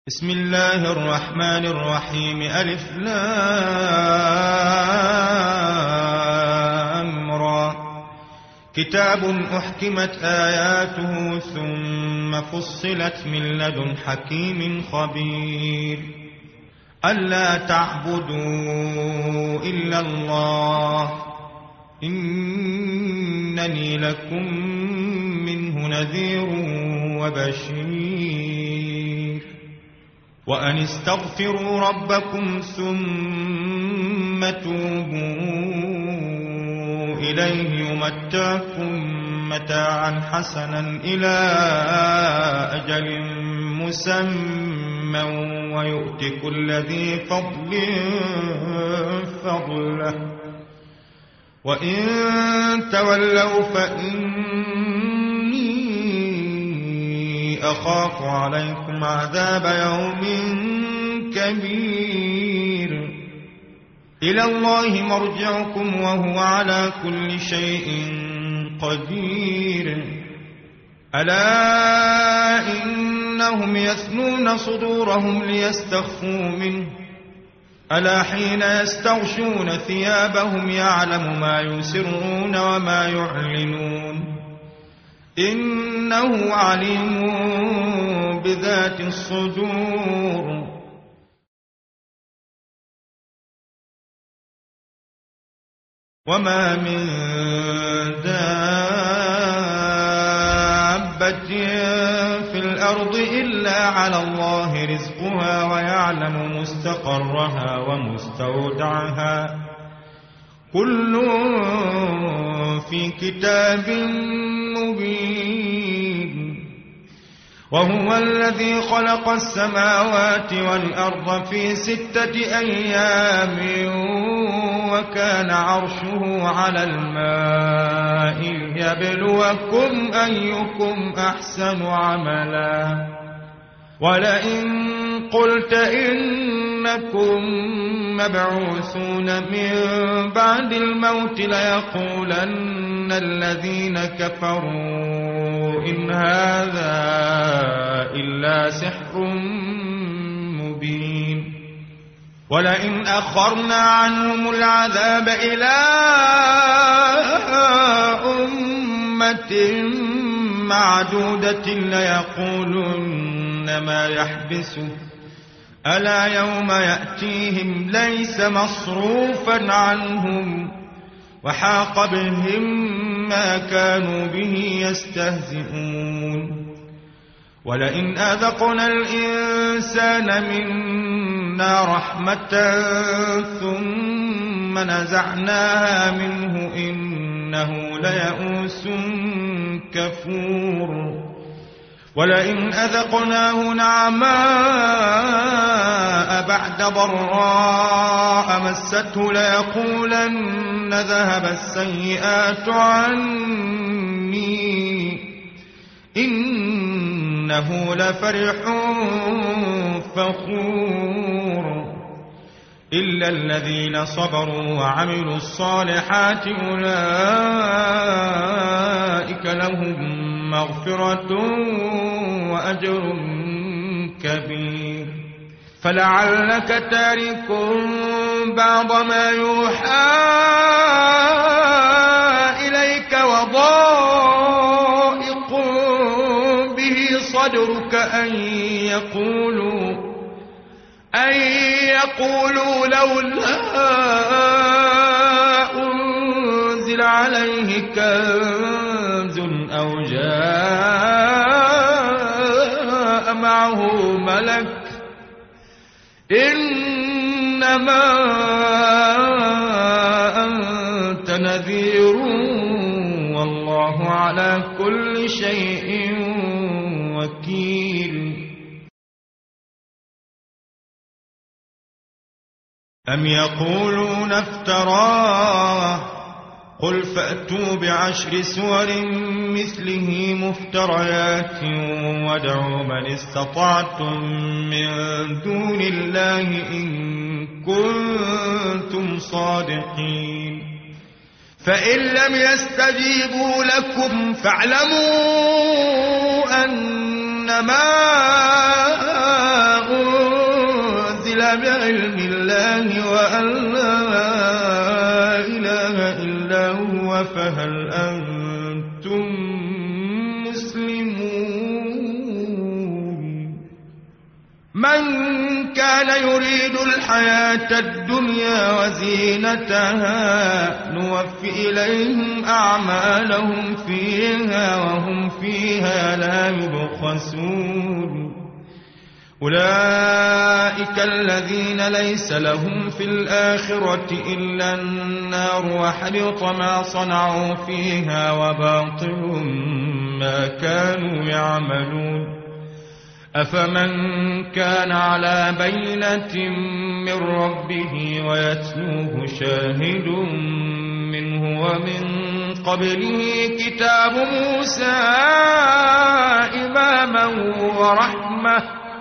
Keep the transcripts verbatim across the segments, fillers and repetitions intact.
بسم الله الرحمن الرحيم. ألف لام را. كتاب أحكمت آياته ثم فصلت من لدن حكيم خبير. ألا تعبدوا إلا الله إنني لكم منه نذير وبشير. وأن استغفروا ربكم ثم توبوا إليه يمتعكم متاعا حسنا إلى أجل مسمى ويؤت كل ذي فضل فضله وإن تولوا فإني أخاف عليكم عذاب يوم كبير. إلى الله مرجعكم وهو على كل شيء قدير. ألا إنهم يثنون صدورهم ليستخفوا منه ألا حين يستغشون ثيابهم يعلم ما يسرون وما يعلنون إنه عليم بذات الصدور. وما من دابة في الأرض إلا على الله رزقها ويعلم مستقرها ومستودعها كل في كتاب مبين. وهو الذي خلق السماوات والأرض في ستة أيام وكان عرشه على الماء ليبلوكم أيكم أحسن عملا. ولئن قلت إنكم مبعوثون من بعد الموت ليقولن الذين كفروا إن هذا إلا سحر مبين. ولئن أخرنا عنهم العذاب إلى أمة معدودة ليقولن ما يحبسه ألا يوم يأتيهم ليس مصروفا عنهم وحاق بهم ما كانوا به يستهزئون. ولئن أذقنا الإنسان منا رحمة ثم نزعناها منه إنه ليئوس كفور. ولئن أذقناه نعماء بعد ضراء مسته ليقولن ذهب السيئات عني إنه لفرح فخور. إلا الذين صبروا وعملوا الصالحات أولئك لهم مغفرة وأجر كبير. فلعلك تارك بعض ما يوحى إليك وضائق به صدرك أن يقولوا أن يقولوا لولا أنزل عليه كنز أو جاء معه ملك إنما أنت نذير والله على كل شيء وكيل. أم يقولون افتراه قل فأتوا بعشر سور مثله مفتريات وادعوا من استطعتم من دون الله إن كنتم صادقين. فإن لم يستجيبوا لكم فاعلموا أن إنما أنزل بعلم الله وأن لا إله إلا هو فهل أنتم مسلمون من كان يريد الحياة الدنيا وزينتها نوفي إليهم أعمالهم فيها وهم فيها لا يبخسون أولئك الذين ليس لهم في الآخرة إلا النار وحبط ما صنعوا فيها وباطل ما كانوا يعملون أفمن كان على بينة من ربه ويتلوه شاهد منه ومن قبله كتاب موسى إماما ورحمة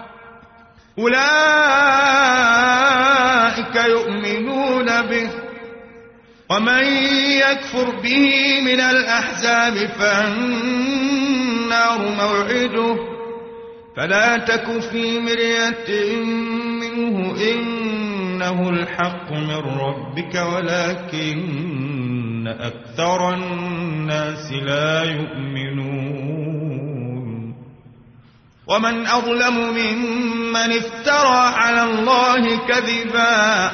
أولئك يؤمنون به ومن يكفر به من الأحزاب فالنار موعده فلا تك في مرية منه إنه الحق من ربك ولكن أكثر الناس لا يؤمنون ومن أظلم ممن افترى على الله كذبا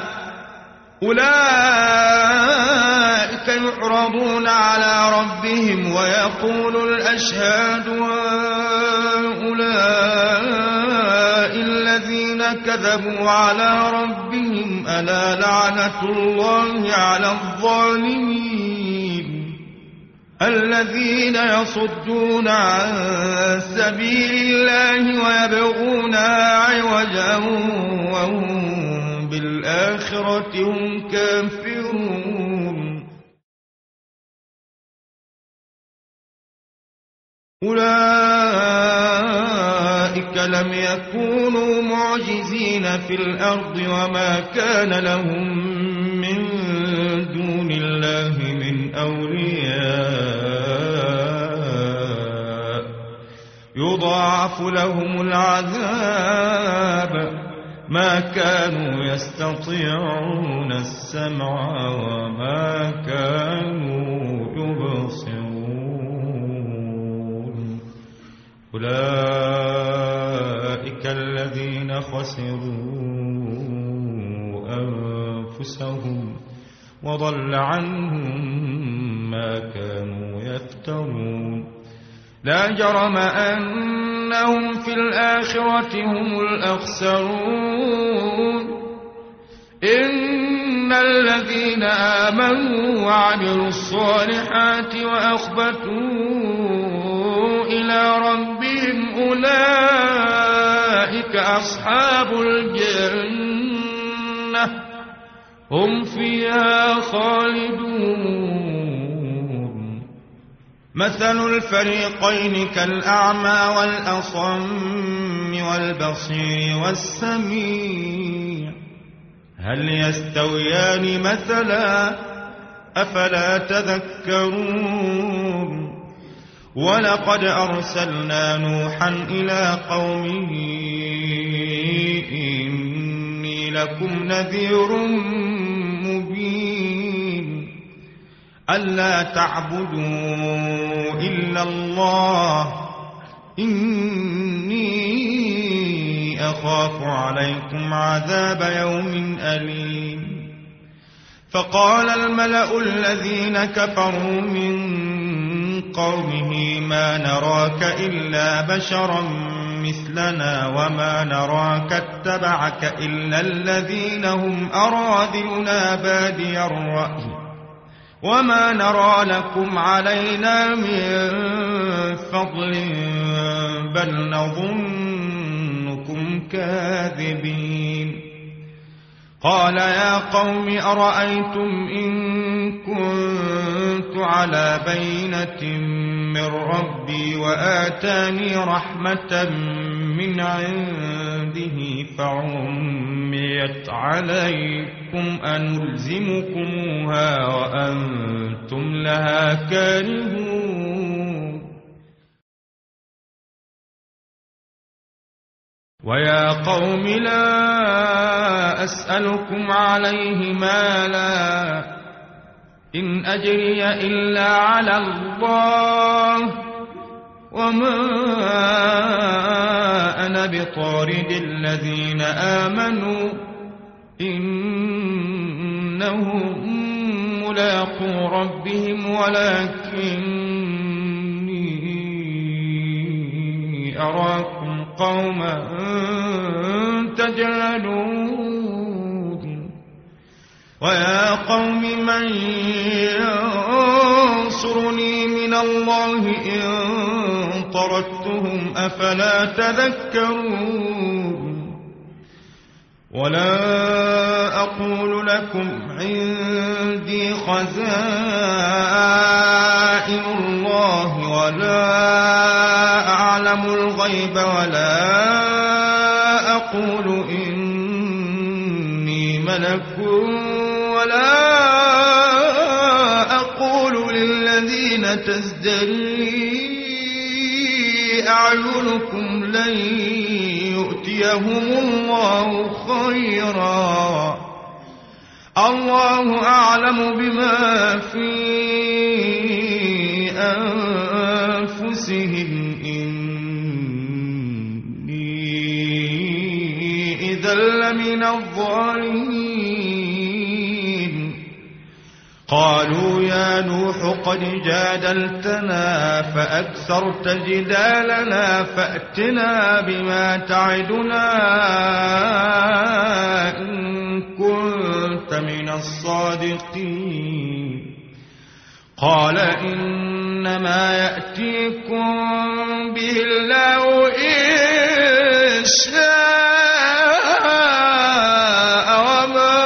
أولئك يعرضون على ربهم ويقول الأشهاد هؤلاء الذين كذبوا على ربهم ألا لعنة الله على الظالمين الذين يصدون عن سبيل الله ويبغونها عوجا وهم بالآخرة هم كافرون أولئك لم يكونوا معجزين في الأرض وما كان لهم من دون الله من أولياء يضاعف لهم العذاب ما كانوا يستطيعون السمع وما كانوا يبصرون أولئك الذين خسروا أنفسهم وضل عنهم ما كانوا يفترون لا جرم أنهم في الآخرة هم الأخسرون إن الذين آمنوا وعملوا الصالحات وأخبتوا إلى ربهم أولئك أصحاب الجنة هم فيها خالدون مثل الفريقين كالأعمى والأصم والبصير والسميع هل يستويان مثلا أفلا تذكرون ولقد أرسلنا نوحا إلى قومه إني لكم نذير مبين ألا تعبدوا إلا الله إني أخاف عليكم عذاب يوم أليم فقال الملأ الذين كفروا من قومه ما نراك إلا بشرا مثلنا وما نراك اتبعك إلا الذين هم أراذلنا بادي الرأي وما نرى لكم علينا من فضل بل نظنكم كاذبين قال يا قوم أرأيتم إن كنت على بينة من ربي وآتاني رحمة من عنده فعميت عليكم أنلزمكموها وأنتم لها كارهون ويا قوم لا أسألكم عليه مالا إن أجري إلا على الله وما أنا بطارد الذين آمنوا إنهم ملاقو ربهم ولكني أراكم قوما تجهلون ويا قوم من ينصرني من الله إن طردتهم أفلا تذكرون ولا أقول لكم عندي خزائن الله ولا أعلم الغيب ولا أقول إني ملك ولا أقول للذين تزدري أعينكم لن يؤتيهم الله خيرا الله أعلم بما في أنفسهم إني إذا لمن الظالمين قالوا يا نوح قد جادلتنا فأكثرت جدالنا فأتنا بما تعدنا إن كنت من الصادقين قال إنما يأتيكم به الله إن شاء وما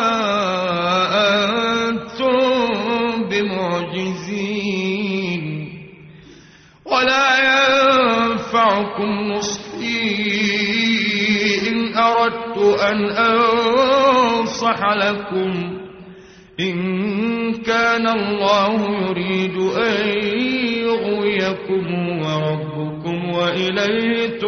أنتم بمعجزين ولا ينفعكم نصحي إن أردت أن أنصح لكم إن كان الله يريد أن يغويكم وربكم وإليه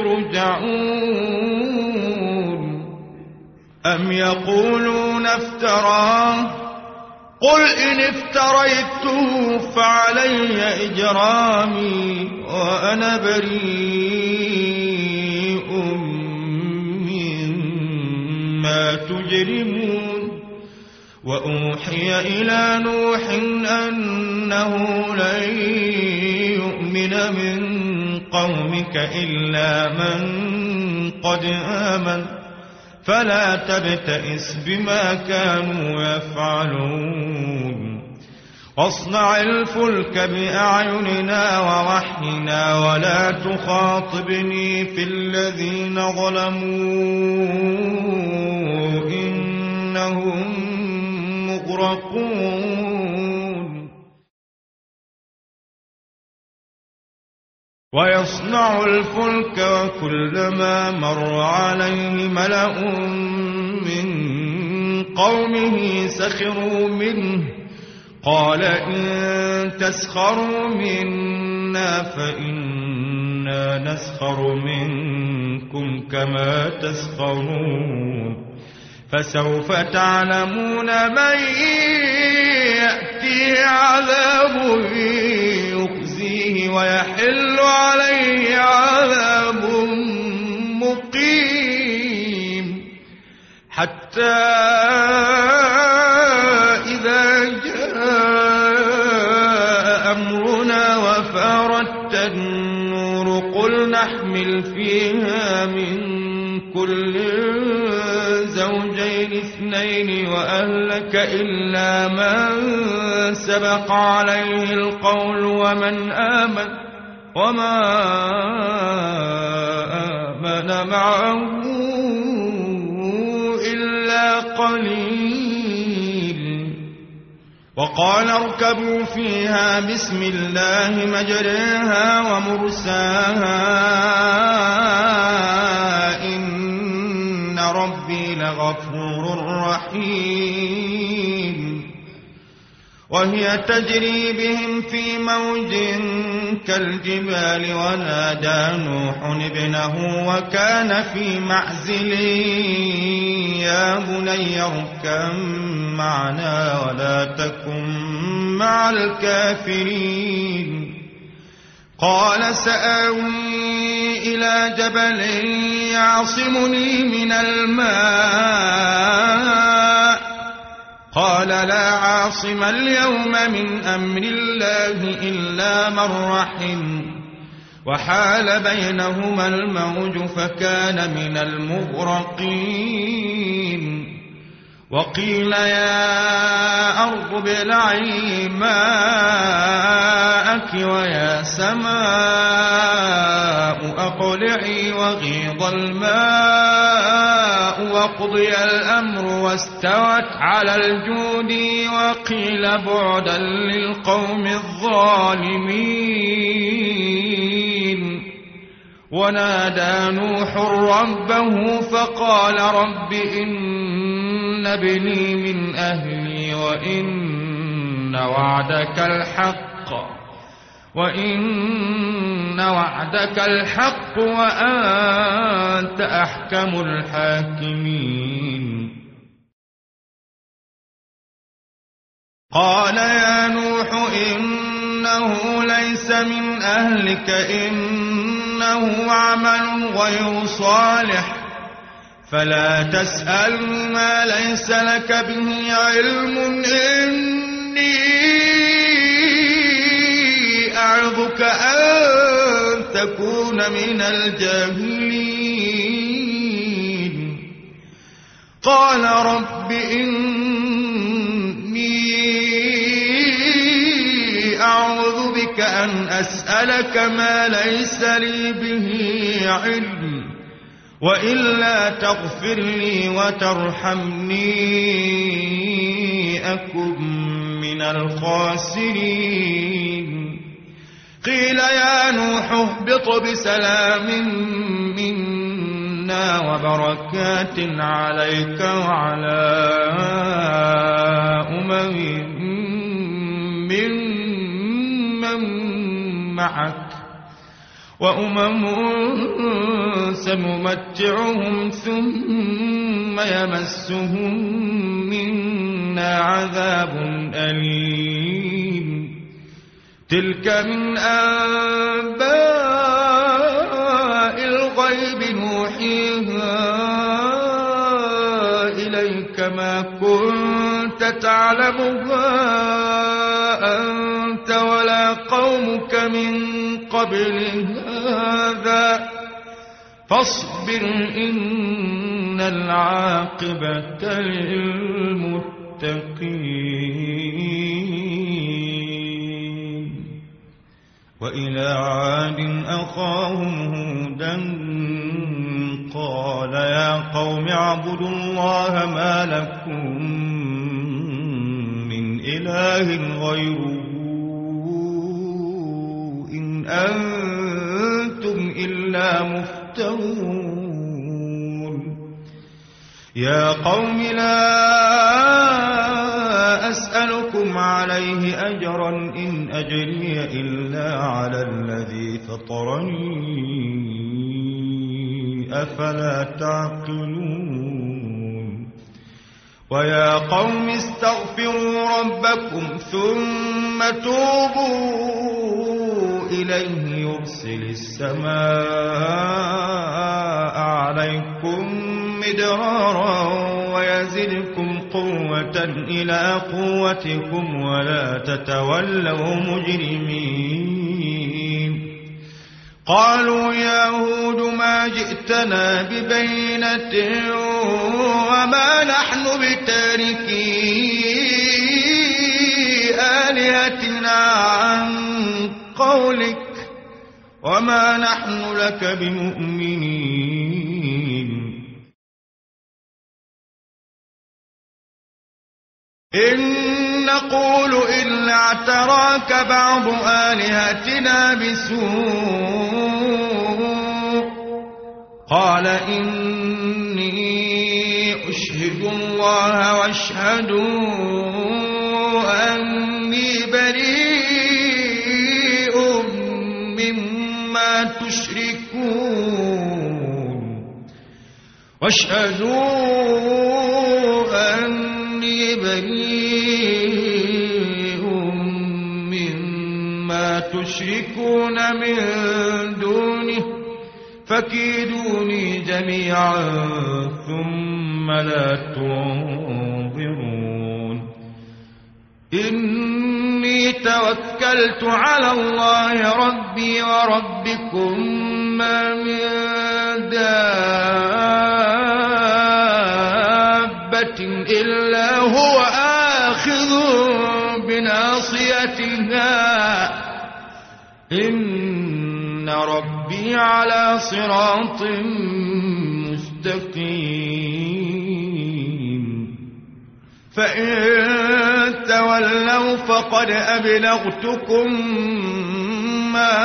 ترجعون أم يقولون افتراه قل إن افتريته فعلي إجرامي وأنا بريء مما تجرمون وأوحي إلى نوح أنه لن يؤمن من قومك إلا من قد آمن فلا تبتئس بما كانوا يفعلون واصنع الفلك بأعيننا ووحينا ولا تخاطبني في الذين ظلموا إنهم مغرقون ويصنع الفلك وكلما مر عليه ملأ من قومه سخروا منه قال إن تسخروا منا فإنا نسخر منكم كما تسخرون فسوف تعلمون من يأتيه عذاب يخزيه ويحل عليه عذاب مقيم حتى إذا جاء أمرنا وفارت النور قل نحمل فيها من كل زوجين اثنين وأهلك إلا من سبق عليه القول ومن آمن وما آمن معه إلا قليل وقال اركبوا فيها بسم الله مجريها ومرساها إن ربي لغفور رحيم وهي تجري بهم في موج كالجبال ونادى نوح ابنه وكان في معزل يا بني اركب معنا ولا تكن مع الكافرين قال سآوي إلى جبل يعصمني من الماء قال لا عاصم اليوم من أمر الله إلا من رحم وحال بينهما الموج فكان من المغرقين وقيل يا أرض ابلعي ماءك ويا سماء أقلعي وغيض الماء وقضي الأمر واستوت على الجود وقيل بعدا للقوم الظالمين ونادى نوح ربه فقال رب إن ابني من أهلي وإن وعدك الحق وإن وعدك الحق وأنت أحكم الحاكمين قال يا نوح إنه ليس من أهلك إنه عمل غير صالح فلا تسألني ما ليس لك به علم إني أعظك أن تكون من الجاهلين قال رب إني أعوذ بك أن أسألك ما ليس لي به علم وإلا تغفر لي وترحمني أكن من الخاسرين قيل يا نوح اهبط بسلام منا وبركات عليك وعلى أمم ممن معك وأمم سنمتعهم ثم يمسهم منا عذاب أليم تلك من أنباء الغيب نوحيها إليك ما كنت تعلمها أنت ولا قومك من قبل هذا فاصبر إن العاقبة للمتقين وإلى عاد أخاهم هودا قال يا قوم اعبدوا الله ما لكم من إله غيره إن أنتم إلا مفترون يا قوم لا أسألكم عليه أجرا إن أجري إلا على الذي فطرني أفلا تعقلون ويا قوم استغفروا ربكم ثم توبوا إليه يرسل السماء عليكم مدرارا ويزدكم قوة إلى قوتكم ولا تتولوا مجرمين قالوا يا هود ما جئتنا ببينة وما نحن بتاركي آلهتنا عن قولك وما نحن لك بمؤمنين إن نقول إلا اعتراك بعض آلهتنا بسوء قال إني أشهد الله واشهدوا أني بريء واشهدوا أني بريء مما تشركون من دونه فكيدوني جميعا ثم لا تنظرون إني توكلت على الله ربي وربكم ما من دابة إلا هو آخذ بناصيتها إن ربي على صراط مستقيم فإن تولوا فقد أبلغتكم ما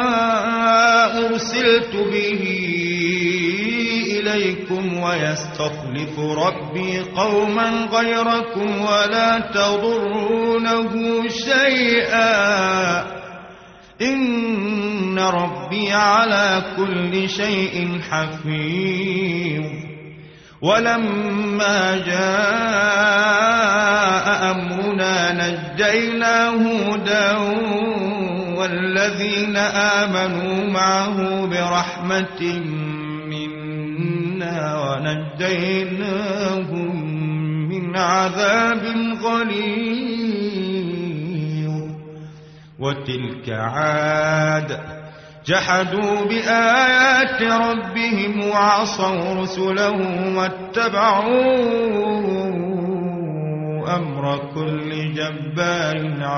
أرسلت به إليكم ويستخلف ربي قوما غيركم ولا تضرونه شيئا إن ربي على كل شيء حفيظ ولما جاء أمرنا نجينا هودا والذين آمنوا معه برحمة منا ونجيناهم من عذاب غليظ وتلك عاد جحدوا بآيات ربهم وعصوا رسله واتبعوا أمر كل جبار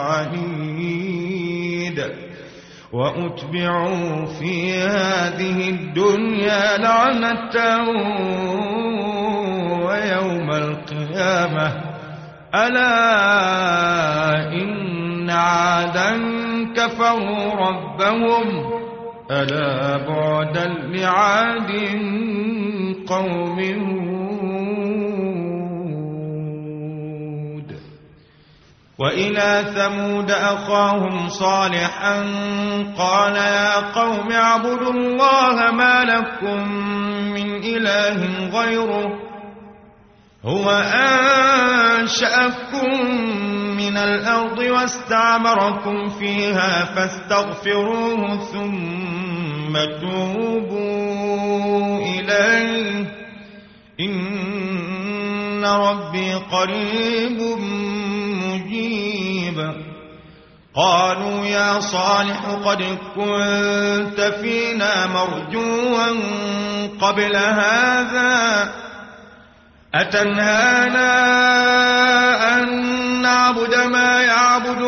عنيد وأتبعوا في هذه الدنيا لعنة ويوم القيامة ألا إن عادا كفروا ربهم ألا بعدا لعاد قوم هود وإلى ثمود أخاهم صالحا قال يا قوم اعبدوا الله ما لكم من إله غيره هو أنشأكم من الأرض واستعمركم فيها فاستغفروه ثم توبوا إليه إن ربي قريب مجيب قالوا يا صالح قد كنت فينا مرجوا قبل هذا أتنهانا أن نعبد ما يعبد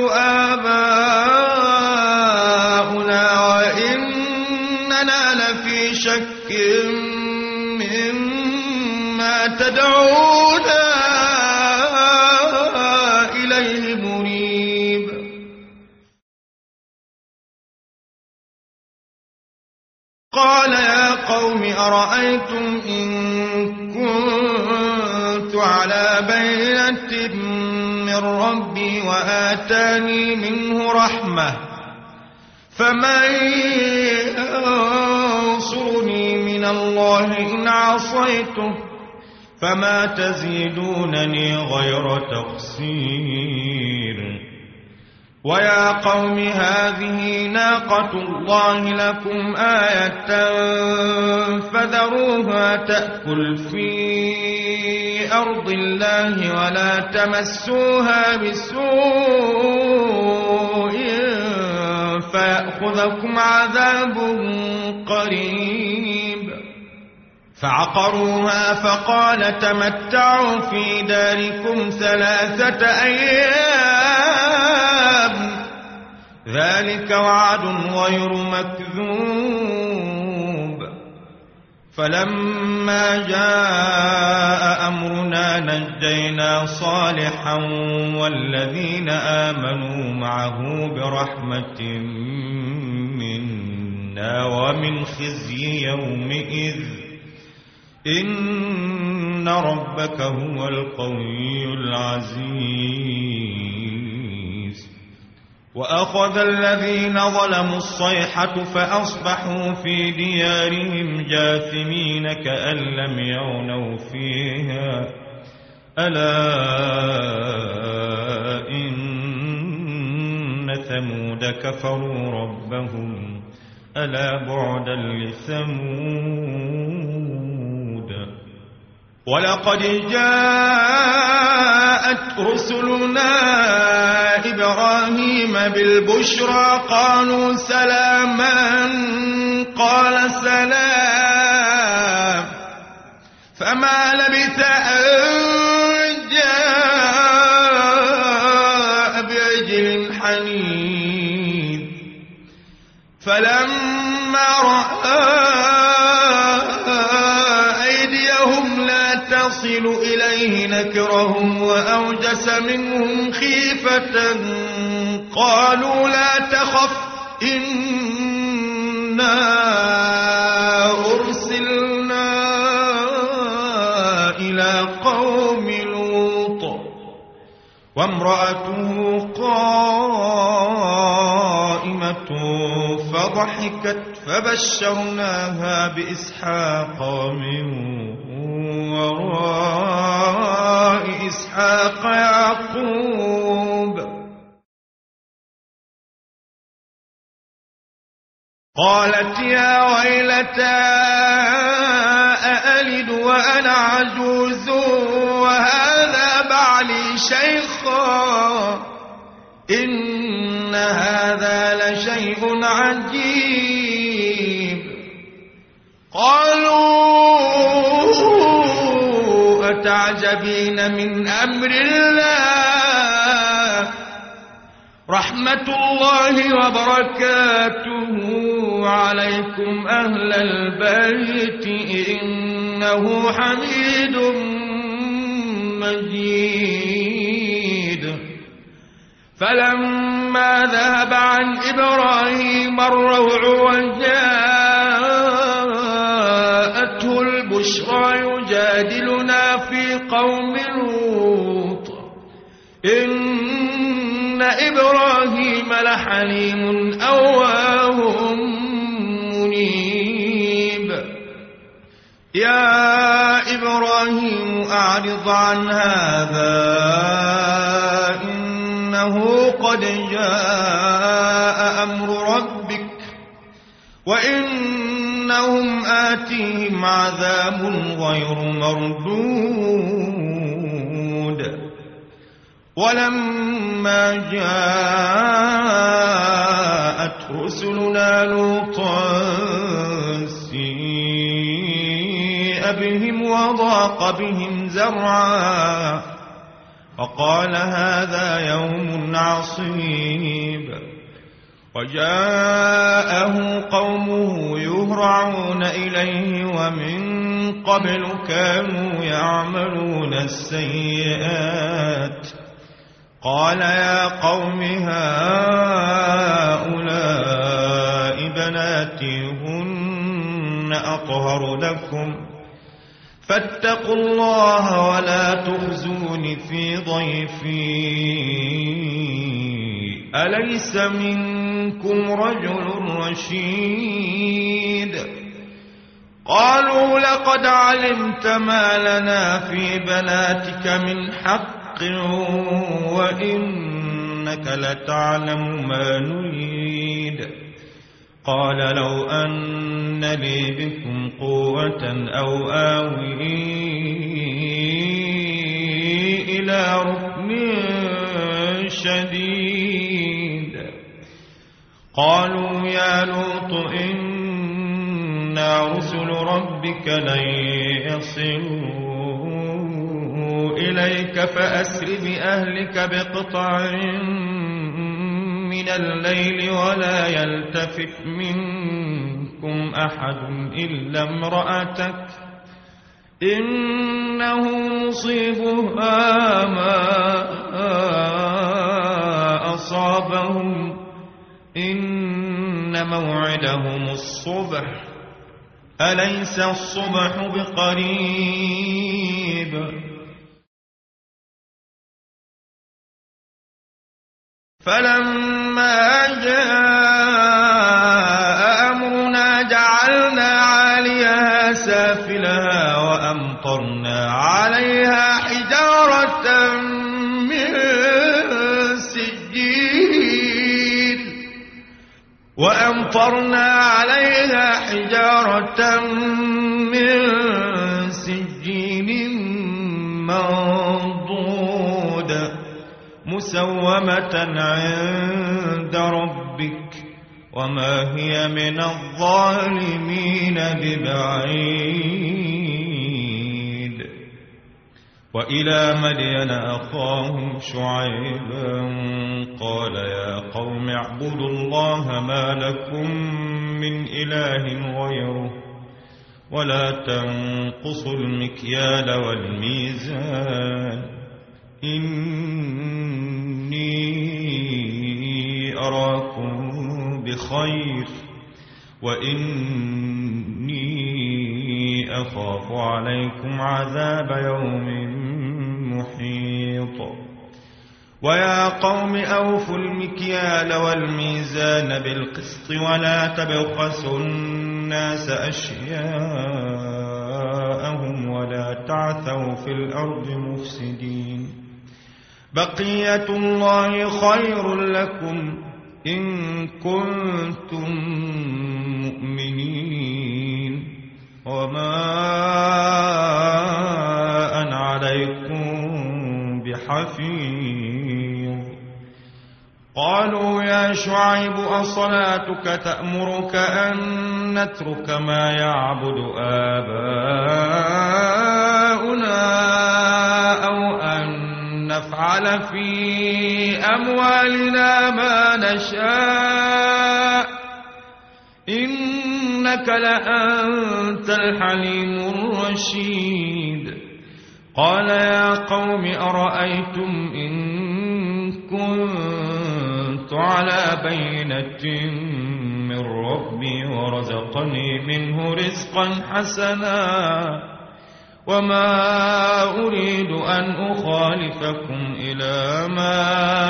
آباؤنا وإننا لفي شك مما تدعونا إليه مريب قال يا قوم أرأيتم إن كنت على بينة من ربي وآتاني منه رحمة فمن ينصرني من الله إن عصيته فما تزيدونني غير تقصير ويا قوم هذه ناقة الله لكم آية فذروها تأكل في أرض الله ولا تمسوها بسوء فيأخذكم عذاب قريب فعقروها فقال تمتعوا في داركم ثلاثة أيام ذلك وعد غير مكذوب فلما جاء أمرنا نجينا صالحا والذين آمنوا معه برحمة منا ومن خزي يومئذ إن ربك هو القوي العزيز وأخذ الذين ظلموا الصيحة فأصبحوا في ديارهم جاثمين كأن لم يغنوا فيها ألا إن ثمود كفروا ربهم ألا بعدا لثمود ولقد جاءت رسلنا إبراهيم بالبشرى قالوا سلاما قال سلام فما لبث أن جاء بعجل حنيذ فلما رأى أيديهم لا تصل إليه نكرهم وأوجس منهم خيفة قالوا لا تخف إنا أرسلنا إلى قوم لوط وامرأته قائمة فضحكت فبشرناها بإسحاق من وراء إسحاق يعقوب قالت يا ويلتى أألد وأنا عجوز وهذا بعلي شيخا إن هذا لشيء عجيب قالوا أتعجبين من أمر الله رحمة الله وبركاته عليكم أهل البيت إنه حميد مجيد فلما ذهب عن إبراهيم الروع وجاءته البشرى يجادلنا في قوم لوط إن إبراهيم لحليم أواه منيب يا إبراهيم أعرض عن هذا إنه قد جاء أمر ربك وإنهم آتيهم عذاب غير مردود ولما جاءت رسلنا لوطا سيء بهم وضاق بهم زرعا وقال هذا يوم عصيب وجاءه قومه يهرعون إليه ومن قبل كانوا يعملون السيئات قال يا قوم هؤلاء بناتي هن أطهر لكم فاتقوا الله ولا تخزون في ضيفي أليس منكم رجل رشيد قالوا لقد علمت ما لنا في بناتك من حق وإنك لتعلم ما نريد قال لو أن لي بكم قوة أو آوي إلى ركن شديد قالوا يا لوط إنا رسل ربك لن يصلوا إليك فأسر بأهلك بقطع من الليل ولا يلتفت منكم أحد إلا امرأتك إنه مصيبها ما أصابهم إن موعدهم الصبح أليس الصبح بقريب فلما جاء أمرنا جعلنا عاليها سافلها وأمطرنا عليها حجارة من سجيل وأمطرنا عليها حجارة من سجيل منضود مسومة عند ربك وما هي من الظالمين ببعيد. وإلى مدين أخاهم شعيبا قال يا قوم اعبدوا الله ما لكم من إله غيره ولا تنقصوا المكيال والميزان إني أراكم بخير وإني أخاف عليكم عذاب يوم محيط. ويا قوم أوفوا المكيال والميزان بالقسط ولا تبخسوا الناس أشياءهم ولا تعثوا في الأرض مفسدين. بقية الله خير لكم إن كنتم مؤمنين وما أنا عليكم بحفيظ. قالوا يا شعيب أصلاتك تأمرك أن نترك ما يعبد آباؤنا أو أن نفعل في أموالنا ما نشاء إنك لأنت الحليم الرشيد. قال يا قوم أرأيتم إن كنت على بينة من ربي ورزقني منه رزقا حسنا وما أريد أن أخالفكم إلى ما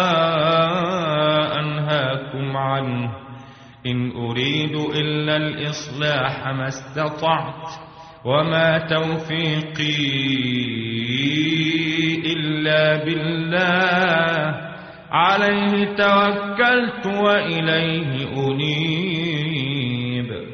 أنهاكم عنه إن أريد إلا الإصلاح ما استطعت وما توفيقي إلا بالله عليه توكلت وإليه أنيب.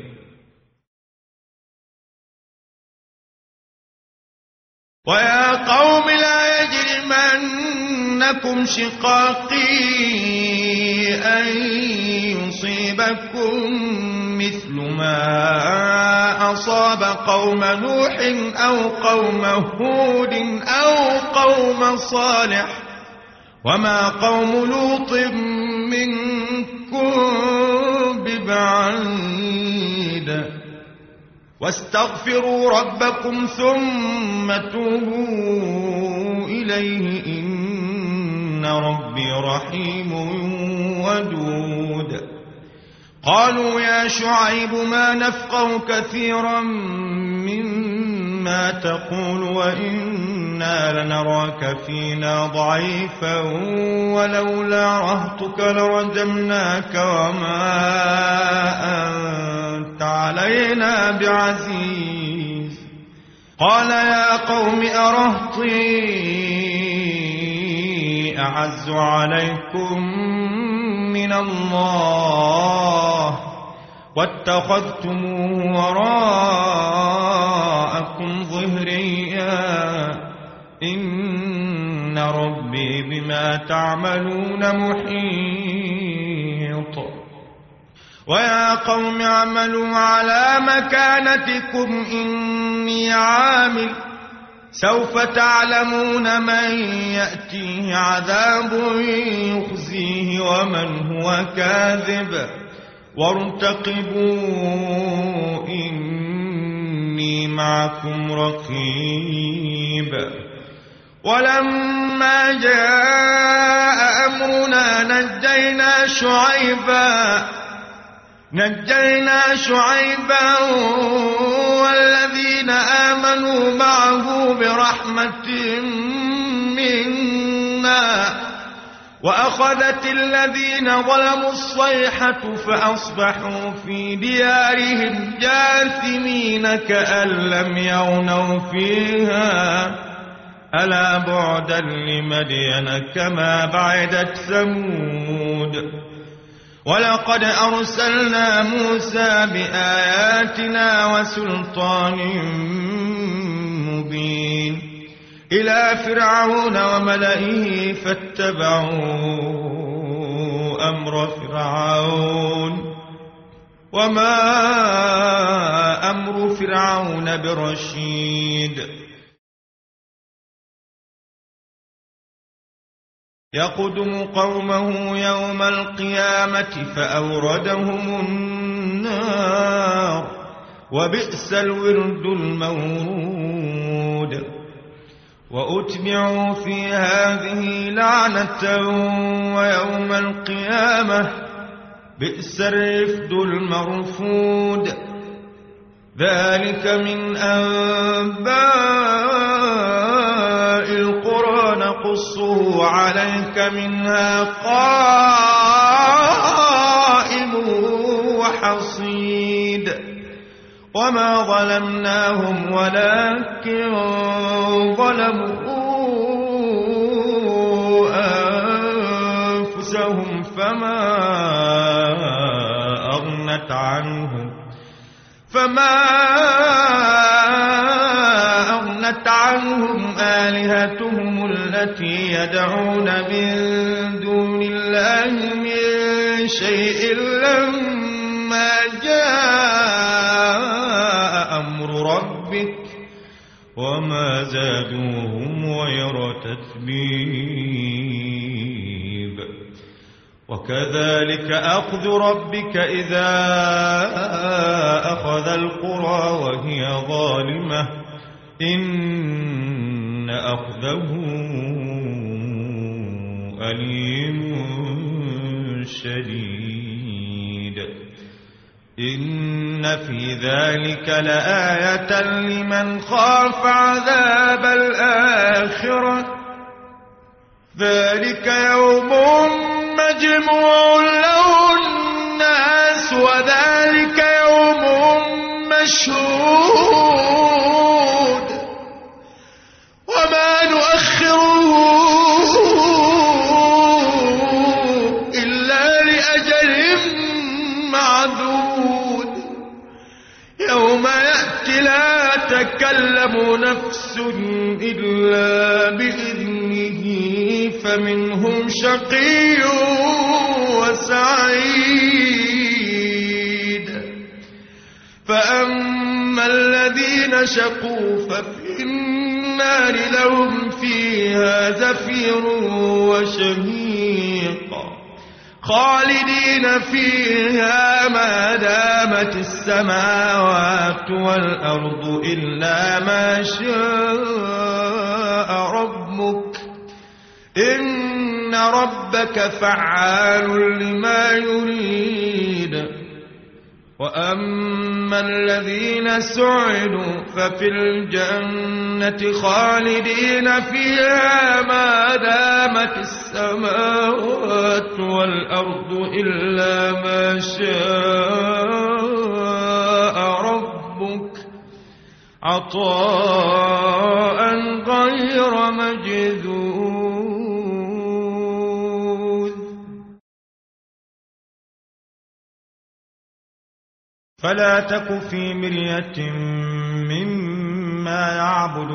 ويا قوم لا يجرمنكم شقاقي أن يصيبكم مثل ما أصاب قوم نوح أو قوم هود أو قوم صالح وما قوم لوط منكم ببعيد. واستغفروا ربكم ثم توبوا إليه إن ربي رحيم ودود. قالوا يا شعيب ما نفقه كثيرا مما تقول وإنا لنراك فينا ضعيفا ولولا رهطك لرجمناك وما أنت علينا بعزيز. قال يا قوم أرهطي أعز عليكم من الله واتخذتموه وراءكم ظهريا إن ربي بما تعملون محيط. ويا قوم اعملوا على مكانتكم إني عامل سوف تعلمون من يأتيه عذاب يخزيه ومن هو كاذب وارتقبوا إني معكم رقيب. ولما جاء أمرنا نجينا شعيبا نجينا شعيبا والذين آمنوا معه برحمة منا وأخذت الذين ظلموا الصيحة فأصبحوا في ديارهم جاثمين كأن لم يغنوا فيها ألا بعدا لمدين كما بعدت ثمود ولقد أرسلنا موسى بآياتنا وسلطان مبين إلى فرعون وملئه فاتبعوا أمر فرعون وما أمر فرعون برشيد يقدم قومه يوم القيامة فأوردهم النار وبئس الورد المورود وأتبعوا في هذه لعنة ويوم القيامة بئس الرفد المرفود ذلك من أنباء القرى نقصه عليك منها قائم وحصيد وما ظلمناهم ولكن ظلموا أنفسهم فما أغنت عنهم فما أغنت عنهم آلهتهم التي يدعون من دون الله من شيء لما جاء أمر ربك وما زادوهم غير تتبيب وكذلك أخذ ربك إذا أخذ القرى وهي ظالمة إن أخذه أليم شديد إن في ذلك لآية لمن خاف عذاب الآخرة ذلك يوم مجموع له الناس وذلك يوم مشهود وما نؤخره إلا لأجل معدود يوم يأتي لا تكلم نفس إلا بإذنه فمنهم شقي وسعيد فأما الذين شقوا ففي النار لهم فيها زفير وشهيق خالدين فيها ما دامت السماوات والأرض إلا ما شاء ربك إن ربك فعال لما يريد وأما الذين سعدوا ففي الجنة خالدين فيها ما دامت السماوات والأرض إلا ما شاء ربك عطاء غير مجذوذ فلا تك في مرية مما يعبد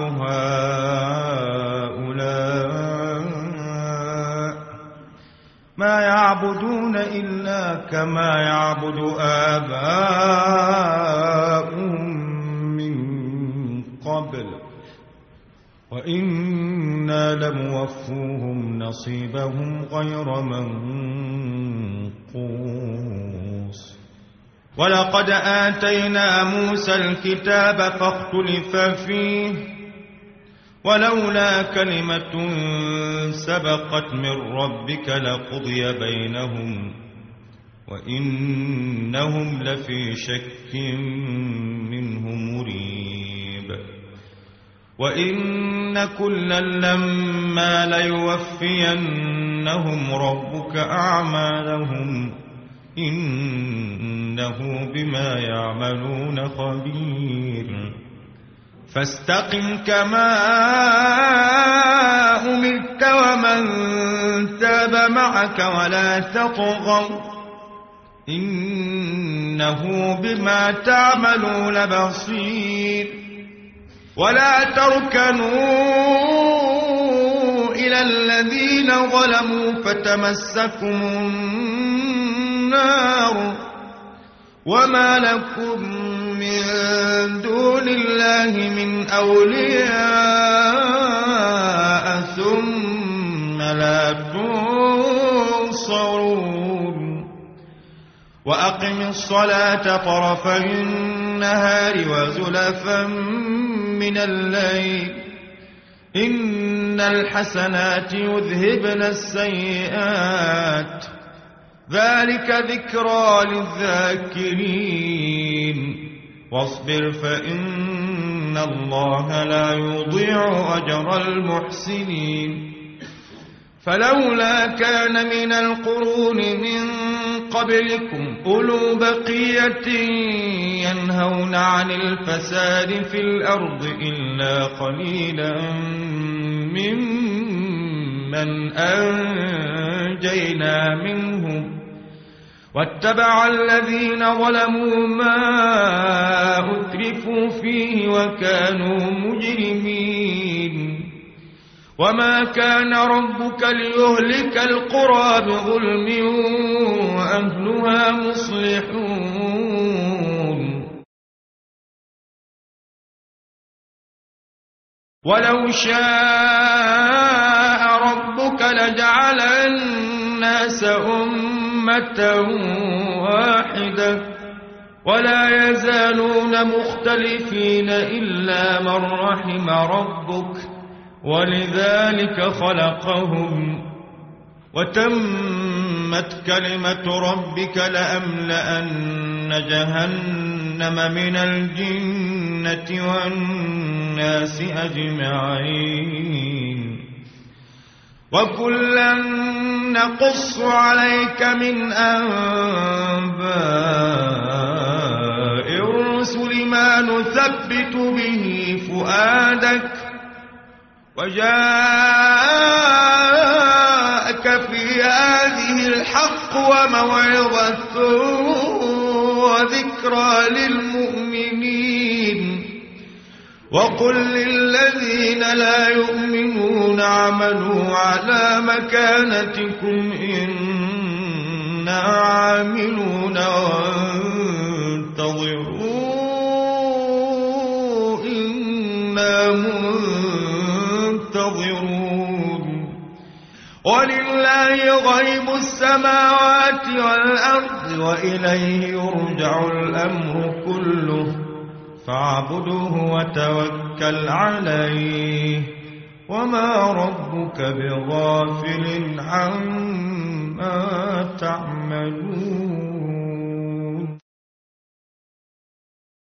هؤلاء ما يعبدون إلا كما يعبد آباؤهم من قبل وإنا لموفوهم نصيبهم غير منقوص ولقد آتينا موسى الكتاب فاختلف فيه ولولا كلمة سبقت من ربك لقضي بينهم وإنهم لفي شك منه مريب وإن كلا لما ليوفينهم ربك أعمالهم إنه بما يعملون خبير فاستقم كما أمرت ومن تاب معك ولا تطغوا إنه بما تعملون بصير ولا تركنوا إلى الذين ظلموا فتمسكم النار وما لكم من دون الله من أولياء ثم لا تنصرون وأقم الصلاة طرفي النهار وزلفا من الليل إن الحسنات يذهبن السيئات ذلك ذكرى للذاكرين واصبر فإن الله لا يضيع أجر المحسنين فلولا كان من القرون من قبلكم أولو بقية ينهون عن الفساد في الأرض إلا قليلا ممن أنجينا منهم واتبع الذين ظلموا ما أترفوا فيه وكانوا مجرمين وما كان ربك ليهلك القرى بظلم وأهلها مصلحون ولو شاء ربك لجعل الناس أمة واحدة ولا يزالون مختلفين إلا من رحم ربك ولذلك خلقهم وتمت كلمة ربك لأملأن جهنم من الجنة والناس أجمعين وكلا نقص عليك من أنباء الرسل ما نثبت به فؤادك وجاءك في هذه الحق وموعظة وذكرى للمؤمنين وقل للذين لا يؤمنون اعملوا على مكانتكم إنا عاملون وانتظروا إنا منتظرون ولله غيب السماوات والأرض وإليه يرجع الأمر كله فاعبده وتوكل عليه وما ربك بغافل عما تعملون